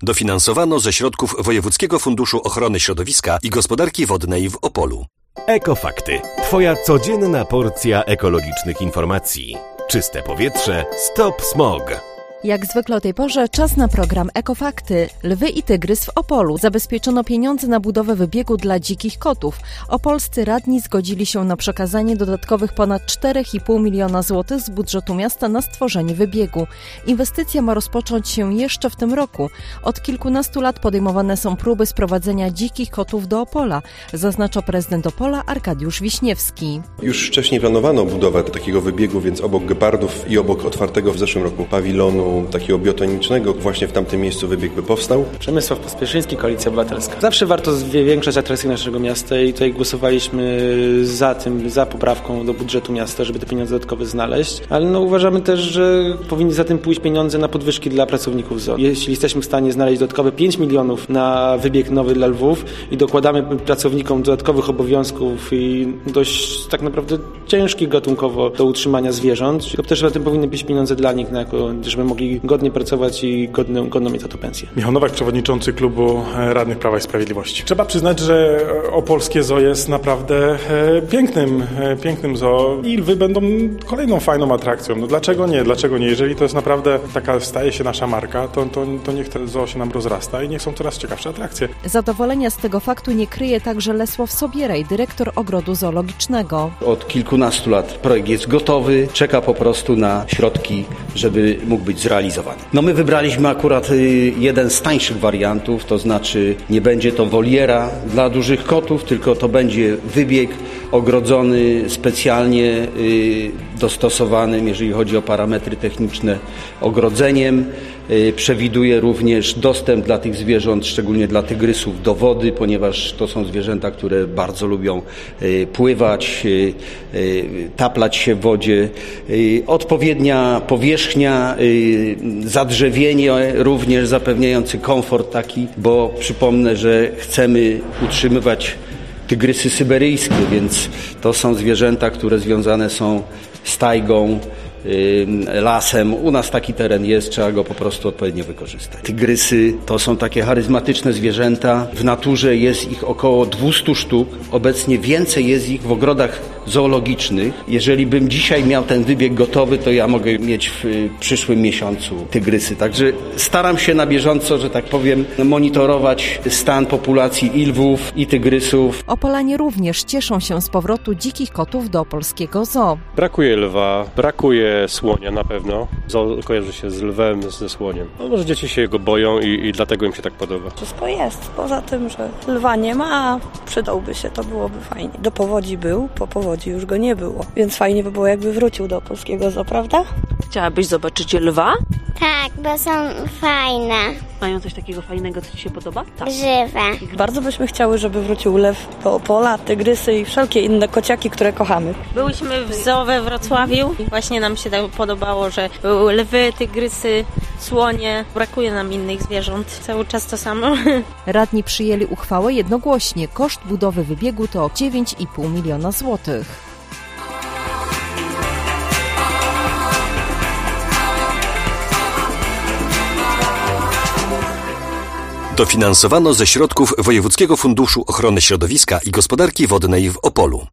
Dofinansowano ze środków Wojewódzkiego Funduszu Ochrony Środowiska i Gospodarki Wodnej w Opolu. Ekofakty. Twoja codzienna porcja ekologicznych informacji. Czyste powietrze. Stop smog. Jak zwykle o tej porze czas na program Ekofakty. Lwy i tygrys w Opolu. Zabezpieczono pieniądze na budowę wybiegu dla dzikich kotów. Opolscy radni zgodzili się na przekazanie dodatkowych ponad 4,5 miliona złotych z budżetu miasta na stworzenie wybiegu. Inwestycja ma rozpocząć się jeszcze w tym roku. Od kilkunastu lat podejmowane są próby sprowadzenia dzikich kotów do Opola, zaznacza prezydent Opola Arkadiusz Wiśniewski. Już wcześniej planowano budowę takiego wybiegu, więc obok gepardów i obok otwartego w zeszłym roku pawilonu takiego biotonicznego, właśnie w tamtym miejscu wybieg by powstał. Przemysław Pospieszyński, Koalicja Obywatelska. Zawsze warto zwiększać atrakcję naszego miasta i tutaj głosowaliśmy za poprawką do budżetu miasta, żeby te pieniądze dodatkowe znaleźć, ale uważamy też, że powinny za tym pójść pieniądze na podwyżki dla pracowników zoo. Jeśli jesteśmy w stanie znaleźć dodatkowe 5 milionów na wybieg nowy dla lwów i dokładamy pracownikom dodatkowych obowiązków i dość tak naprawdę ciężkich gatunkowo do utrzymania zwierząt, to też na tym powinny być pieniądze dla nich, żeby mogli godnie pracować i godną mieć za to pensję. Michał Nowak, przewodniczący klubu radnych Prawa i Sprawiedliwości. Trzeba przyznać, że opolskie zoo jest naprawdę pięknym zoo i lwy będą kolejną fajną atrakcją. No dlaczego nie? Jeżeli to jest naprawdę taka, staje się nasza marka, to niech to zoo się nam rozrasta i niech są coraz ciekawsze atrakcje. Zadowolenia z tego faktu nie kryje także Lesław Sobieraj, dyrektor ogrodu zoologicznego. Od kilkunastu lat projekt jest gotowy, czeka po prostu na środki, żeby mógł być zrealizowany. My wybraliśmy akurat jeden z tańszych wariantów, to znaczy nie będzie to woliera dla dużych kotów, tylko to będzie wybieg ogrodzony specjalnie dostosowanym, jeżeli chodzi o parametry techniczne, ogrodzeniem. Przewiduje również dostęp dla tych zwierząt, szczególnie dla tygrysów, do wody, ponieważ to są zwierzęta, które bardzo lubią pływać, taplać się w wodzie. Odpowiednia powierzchnia, zadrzewienie również zapewniający komfort taki, bo przypomnę, że chcemy utrzymywać tygrysy syberyjskie, więc to są zwierzęta, które związane są z tajgą, lasem. U nas taki teren jest, trzeba go po prostu odpowiednio wykorzystać. Tygrysy to są takie charyzmatyczne zwierzęta. W naturze jest ich około 200 sztuk. Obecnie więcej jest ich w ogrodach zoologicznych. Jeżeli bym dzisiaj miał ten wybieg gotowy, to ja mogę mieć w przyszłym miesiącu tygrysy. Także staram się na bieżąco, że tak powiem, monitorować stan populacji i lwów, i tygrysów. Opolanie również cieszą się z powrotu dzikich kotów do opolskiego zoo. Brakuje lwa, brakuje słonia na pewno. Zoo kojarzy się z lwem, ze słoniem. No, może dzieci się go boją i dlatego im się tak podoba. Wszystko jest. Poza tym, że lwa nie ma, a przydałby się, to byłoby fajnie. Do powodzi był, po powodzi już go nie było. Więc fajnie by było, jakby wrócił do opolskiego zoo, prawda? Chciałabyś zobaczyć lwa? Tak, bo są fajne. Mają coś takiego fajnego, co Ci się podoba? Tak. Żywe. Bardzo byśmy chciały, żeby wrócił lew do Opola, tygrysy i wszelkie inne kociaki, które kochamy. Byłyśmy w zoo we Wrocławiu i właśnie nam się tak podobało, że były lwy, tygrysy, słonie. Brakuje nam innych zwierząt. Cały czas to samo. Radni przyjęli uchwałę jednogłośnie. Koszt budowy wybiegu to 9,5 miliona złotych. Dofinansowano ze środków Wojewódzkiego Funduszu Ochrony Środowiska i Gospodarki Wodnej w Opolu.